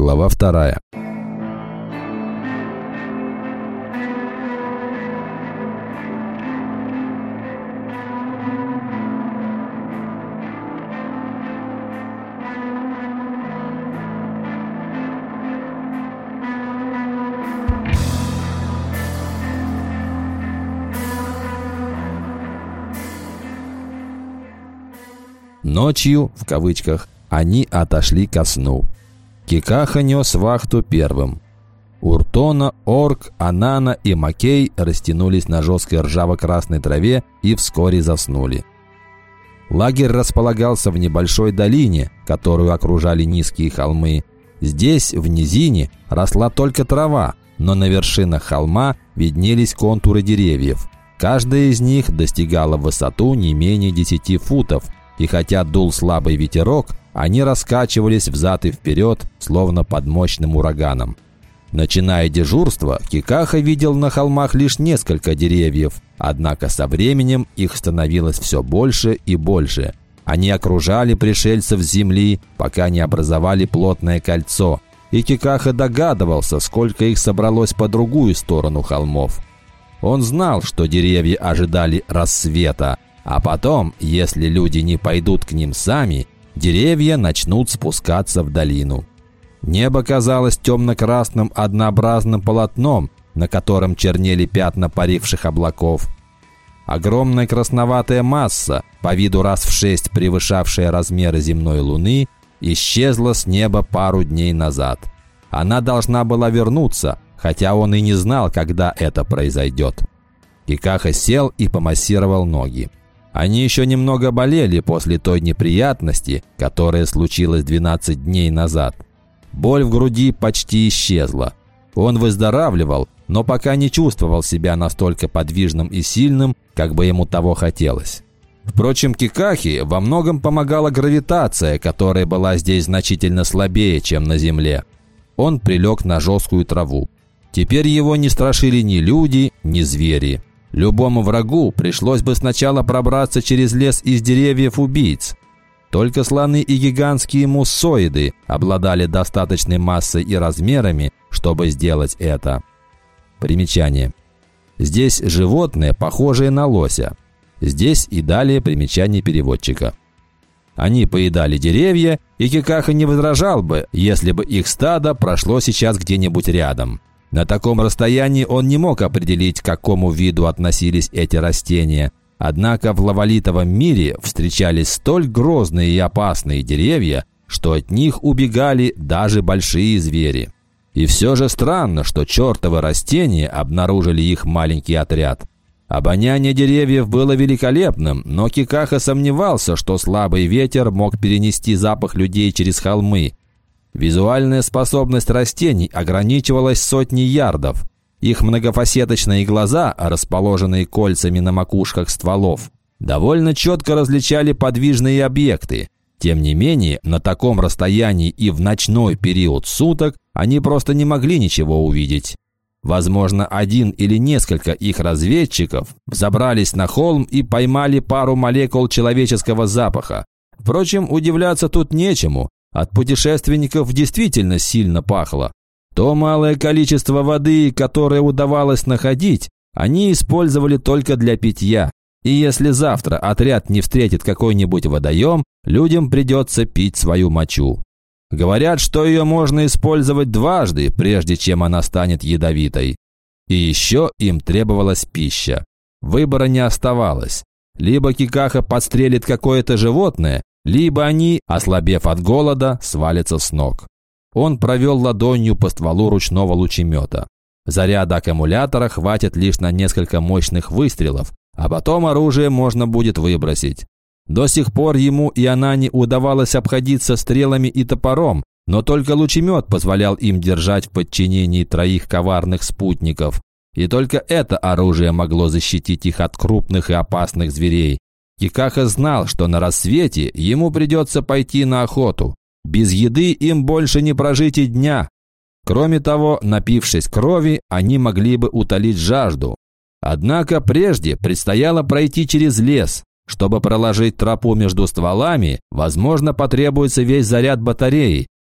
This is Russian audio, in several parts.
Глава 2. Ночью, в кавычках, они отошли ко сну. Кикаха нес вахту первым. Уртона, Орк, Анана и Макей растянулись на жесткой ржаво-красной траве и вскоре заснули. Лагерь располагался в небольшой долине, которую окружали низкие холмы. Здесь, в низине, росла только трава, но на вершинах холма виднелись контуры деревьев. Каждая из них достигала в высоту не менее 10 футов, и хотя дул слабый ветерок, они раскачивались взад и вперед, словно под мощным ураганом. Начиная дежурство, Кикаха видел на холмах лишь несколько деревьев, однако со временем их становилось все больше и больше. Они окружали пришельцев с земли, пока не образовали плотное кольцо, и Кикаха догадывался, сколько их собралось по другую сторону холмов. Он знал, что деревья ожидали рассвета, а потом, если люди не пойдут к ним сами, деревья начнут спускаться в долину. Небо казалось темно-красным однообразным полотном, на котором чернели пятна паривших облаков. Огромная красноватая масса, по виду раз в 6 превышавшая размеры земной луны, исчезла с неба пару дней назад. Она должна была вернуться, хотя он и не знал, когда это произойдет. Кикаха сел и помассировал ноги. Они еще немного болели после той неприятности, которая случилась 12 дней назад. Боль в груди почти исчезла. Он выздоравливал, но пока не чувствовал себя настолько подвижным и сильным, как бы ему того хотелось. Впрочем, Кикахе во многом помогала гравитация, которая была здесь значительно слабее, чем на Земле. Он прилег на жесткую траву. Теперь его не страшили ни люди, ни звери. Любому врагу пришлось бы сначала пробраться через лес из деревьев-убийц. Только слоны и гигантские муссоиды обладали достаточной массой и размерами, чтобы сделать это. Примечание. Здесь животные, похожие на лося. Здесь и далее примечание переводчика. Они поедали деревья, и Кикаха не возражал бы, если бы их стадо прошло сейчас где-нибудь рядом. На таком расстоянии он не мог определить, к какому виду относились эти растения. Однако в лавалитовом мире встречались столь грозные и опасные деревья, что от них убегали даже большие звери. И все же странно, что чертовы растения обнаружили их маленький отряд. Обоняние деревьев было великолепным, но Кикаха сомневался, что слабый ветер мог перенести запах людей через холмы. Визуальная способность растений ограничивалась сотней ярдов. Их многофасеточные глаза, расположенные кольцами на макушках стволов, довольно четко различали подвижные объекты. Тем не менее, на таком расстоянии и в ночной период суток они просто не могли ничего увидеть. Возможно, один или несколько их разведчиков взобрались на холм и поймали пару молекул человеческого запаха. Впрочем, удивляться тут нечему. От путешественников действительно сильно пахло. То малое количество воды, которое удавалось находить, они использовали только для питья. И если завтра отряд не встретит какой-нибудь водоем, людям придется пить свою мочу. Говорят, что ее можно использовать дважды, прежде чем она станет ядовитой. И еще им требовалась пища. Выбора не оставалось. Либо Кикаха подстрелит какое-то животное, либо они, ослабев от голода, свалятся с ног. Он провел ладонью по стволу ручного лучемета. Заряда аккумулятора хватит лишь на несколько мощных выстрелов, а потом оружие можно будет выбросить. До сих пор ему и Анане удавалось обходиться стрелами и топором, но только лучемет позволял им держать в подчинении 3 коварных спутников. И только это оружие могло защитить их от крупных и опасных зверей. Кикаха знал, что на рассвете ему придется пойти на охоту. Без еды им больше не прожить и дня. Кроме того, напившись крови, они могли бы утолить жажду. Однако прежде предстояло пройти через лес. Чтобы проложить тропу между стволами, возможно, потребуется весь заряд батареи.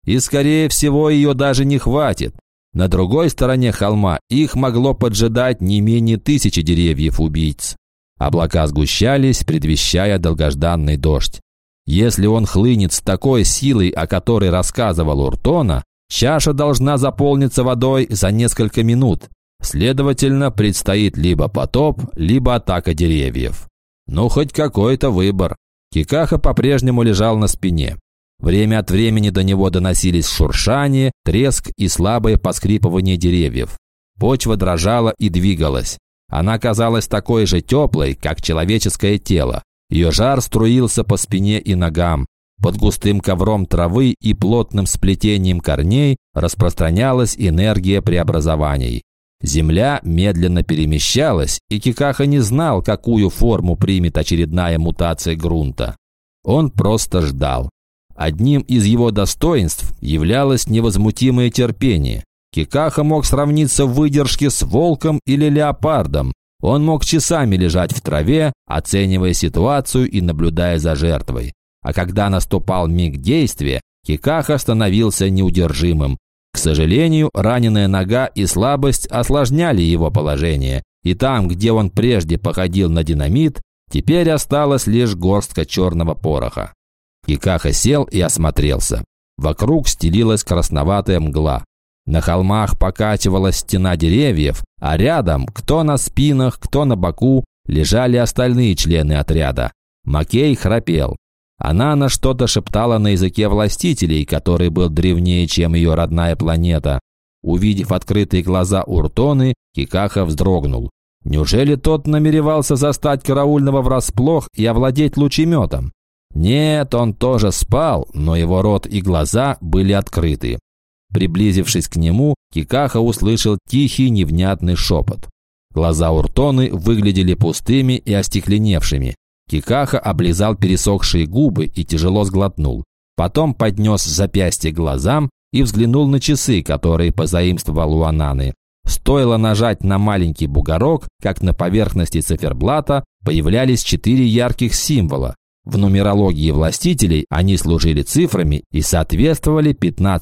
и, скорее всего, ее даже не хватит. На другой стороне холма их могло поджидать не менее 1000 деревьев-убийц. Облака сгущались, предвещая долгожданный дождь. Если он хлынет с такой силой, о которой рассказывал Уртона, чаша должна заполниться водой за несколько минут. Следовательно, предстоит либо потоп, либо атака деревьев. Ну, хоть какой-то выбор. Кикаха по-прежнему лежал на спине. Время от времени до него доносились шуршание, треск и слабое поскрипывание деревьев. Почва дрожала и двигалась. Она казалась такой же теплой, как человеческое тело. Ее жар струился по спине и ногам. Под густым ковром травы и плотным сплетением корней распространялась энергия преобразований. Земля медленно перемещалась, и Кикаха не знал, какую форму примет очередная мутация грунта. Он просто ждал. Одним из его достоинств являлось невозмутимое терпение. Кикаха мог сравниться в выдержке с волком или леопардом. Он мог часами лежать в траве, оценивая ситуацию и наблюдая за жертвой. А когда наступал миг действия, Кикаха становился неудержимым. К сожалению, раненая нога и слабость осложняли его положение, и там, где он прежде походил на динамит, теперь осталась лишь горстка черного пороха. Кикаха сел и осмотрелся. Вокруг стелилась красноватая мгла. На холмах покачивалась стена деревьев, а рядом, кто на спинах, кто на боку, лежали остальные члены отряда. Макей храпел. Анана что-то шептала на языке властителей, который был древнее, чем ее родная планета. Увидев открытые глаза Уртоны, Кикаха вздрогнул. Неужели тот намеревался застать караульного врасплох и овладеть лучеметом? Нет, он тоже спал, но его рот и глаза были открыты. Приблизившись к нему, Кикаха услышал тихий невнятный шепот. Глаза Уртоны выглядели пустыми и остекленевшими. Кикаха облизал пересохшие губы и тяжело сглотнул. Потом поднес запястье к глазам и взглянул на часы, которые позаимствовал у Ананы. Стоило нажать на маленький бугорок, как на поверхности циферблата появлялись 4 ярких символа. В нумерологии властителей они служили цифрами и соответствовали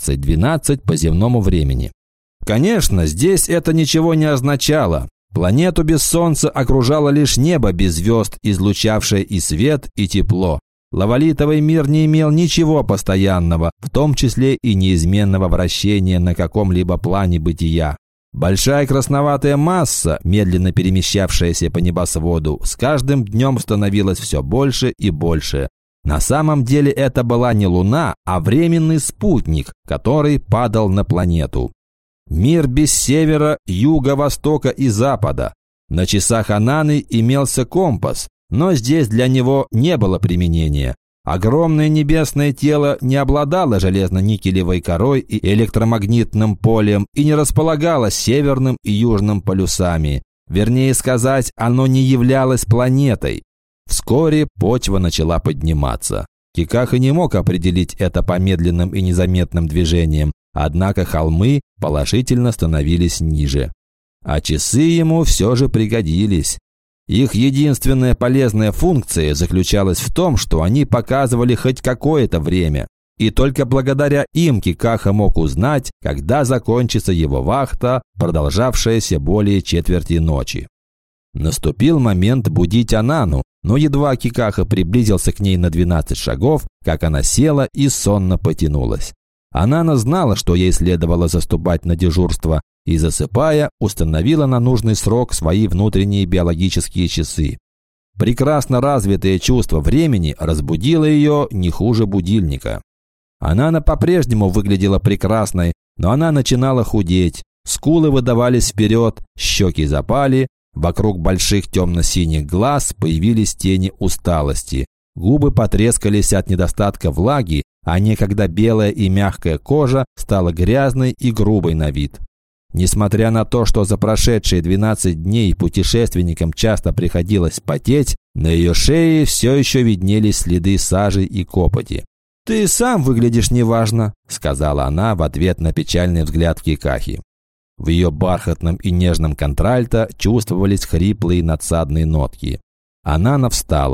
15-12 по земному времени. Конечно, здесь это ничего не означало. Планету без Солнца окружало лишь небо без звезд, излучавшее и свет, и тепло. Лавалитовый мир не имел ничего постоянного, в том числе и неизменного вращения на каком-либо плане бытия. Большая красноватая масса, медленно перемещавшаяся по небосводу, с каждым днем становилась все больше и больше. На самом деле это была не Луна, а временный спутник, который падал на планету. Мир без севера, юга, востока и запада. На часах Ананы имелся компас, но здесь для него не было применения. Огромное небесное тело не обладало железно-никелевой корой и электромагнитным полем и не располагало северным и южным полюсами. Вернее сказать, оно не являлось планетой. Вскоре почва начала подниматься. Кикаха не мог определить это по медленным и незаметным движениям, однако холмы положительно становились ниже. А часы ему все же пригодились. Их единственная полезная функция заключалась в том, что они показывали хоть какое-то время. И только благодаря им Кикаха мог узнать, когда закончится его вахта, продолжавшаяся более четверти ночи. Наступил момент будить Анану, но едва Кикаха приблизился к ней на 12 шагов, как она села и сонно потянулась. Анана знала, что ей следовало заступать на дежурство, и, засыпая, установила на нужный срок свои внутренние биологические часы. Прекрасно развитое чувство времени разбудило ее не хуже будильника. Анана по-прежнему выглядела прекрасной, но она начинала худеть, скулы выдавались вперед, щеки запали, вокруг больших темно-синих глаз появились тени усталости, губы потрескались от недостатка влаги, а некогда белая и мягкая кожа стала грязной и грубой на вид. Несмотря на то, что за прошедшие 12 дней путешественникам часто приходилось потеть, на ее шее все еще виднелись следы сажи и копоти. «Ты сам выглядишь неважно», — сказала она в ответ на печальный взгляд Кикахи. В ее бархатном и нежном контральто чувствовались хриплые надсадные нотки. Анана встала.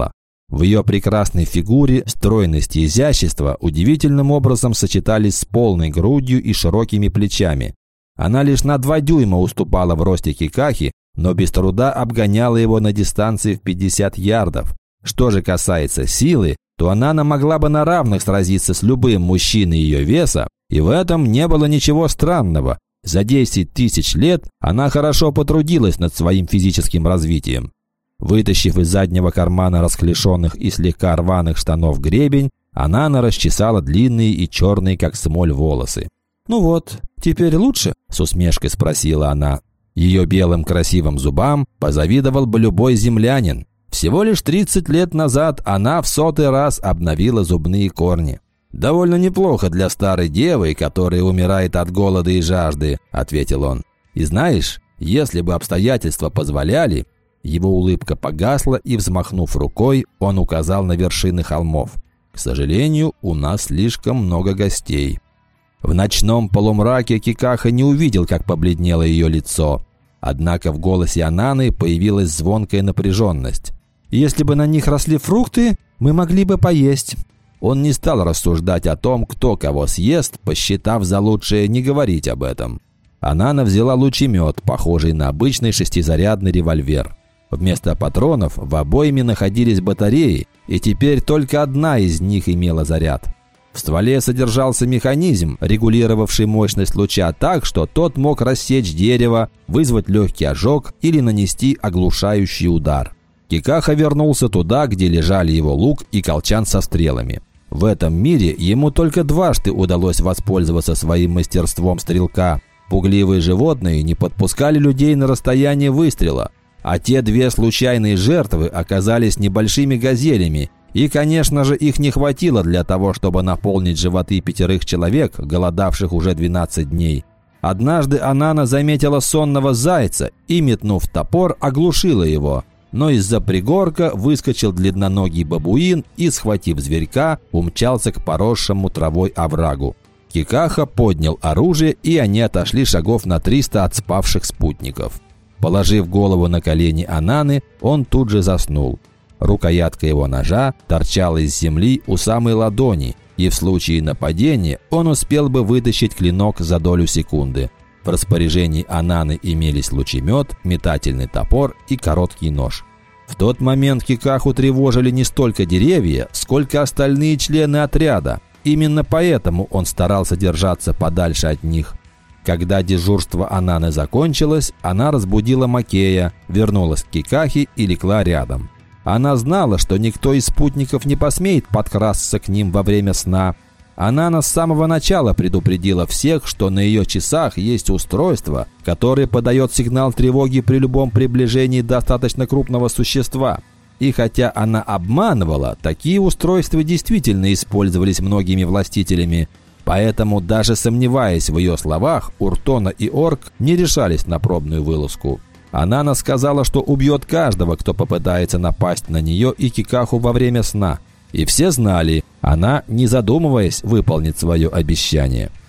В ее прекрасной фигуре стройность и изящество удивительным образом сочетались с полной грудью и широкими плечами. Она лишь на 2 дюйма уступала в росте Кикахи, но без труда обгоняла его на дистанции в 50 ярдов. Что же касается силы, то Анана могла бы на равных сразиться с любым мужчиной ее веса, и в этом не было ничего странного. За 10 тысяч лет она хорошо потрудилась над своим физическим развитием. Вытащив из заднего кармана расклешенных и слегка рваных штанов гребень, Анана расчесала длинные и черные, как смоль, волосы. «Ну вот, теперь лучше?» – с усмешкой спросила она. Ее белым красивым зубам позавидовал бы любой землянин. Всего лишь 30 лет назад она в 100-й раз обновила зубные корни. «Довольно неплохо для старой девы, которая умирает от голода и жажды», – ответил он. «И знаешь, если бы обстоятельства позволяли...» Его улыбка погасла, и, взмахнув рукой, он указал на вершины холмов. «К сожалению, у нас слишком много гостей». В ночном полумраке Кикаха не увидел, как побледнело ее лицо. Однако в голосе Ананы появилась звонкая напряженность. «Если бы на них росли фрукты, мы могли бы поесть». Он не стал рассуждать о том, кто кого съест, посчитав за лучшее не говорить об этом. Анана взяла лучемет, похожий на обычный 6-зарядный револьвер. Вместо патронов в обойме находились батареи, и теперь только одна из них имела заряд. В стволе содержался механизм, регулировавший мощность луча так, что тот мог рассечь дерево, вызвать легкий ожог или нанести оглушающий удар. Кикаха вернулся туда, где лежали его лук и колчан со стрелами. В этом мире ему только дважды удалось воспользоваться своим мастерством стрелка. Пугливые животные не подпускали людей на расстояние выстрела, а те 2 случайные жертвы оказались небольшими газелями, и, конечно же, их не хватило для того, чтобы наполнить животы 5 человек, голодавших уже 12 дней. Однажды Анана заметила сонного зайца и, метнув топор, оглушила его. Но из-за пригорка выскочил длинноногий бабуин и, схватив зверька, умчался к поросшему травой оврагу. Кикаха поднял оружие, и они отошли шагов на 300 от спавших спутников. Положив голову на колени Ананы, он тут же заснул. Рукоятка его ножа торчала из земли у самой ладони, и в случае нападения он успел бы вытащить клинок за долю секунды. В распоряжении Ананы имелись лучемет, метательный топор и короткий нож. В тот момент Кикаху тревожили не столько деревья, сколько остальные члены отряда. Именно поэтому он старался держаться подальше от них. Когда дежурство Ананы закончилось, она разбудила Макея, вернулась к Кикахе и легла рядом. Она знала, что никто из спутников не посмеет подкрасться к ним во время сна. Анана с самого начала предупредила всех, что на ее часах есть устройство, которое подает сигнал тревоги при любом приближении достаточно крупного существа. И хотя она обманывала, такие устройства действительно использовались многими властителями. Поэтому, даже сомневаясь в ее словах, Уртона и Орк не решались на пробную вылазку. Анана сказала, что убьет каждого, кто попытается напасть на нее и Кикаху во время сна. И все знали, она, не задумываясь, выполнит свое обещание.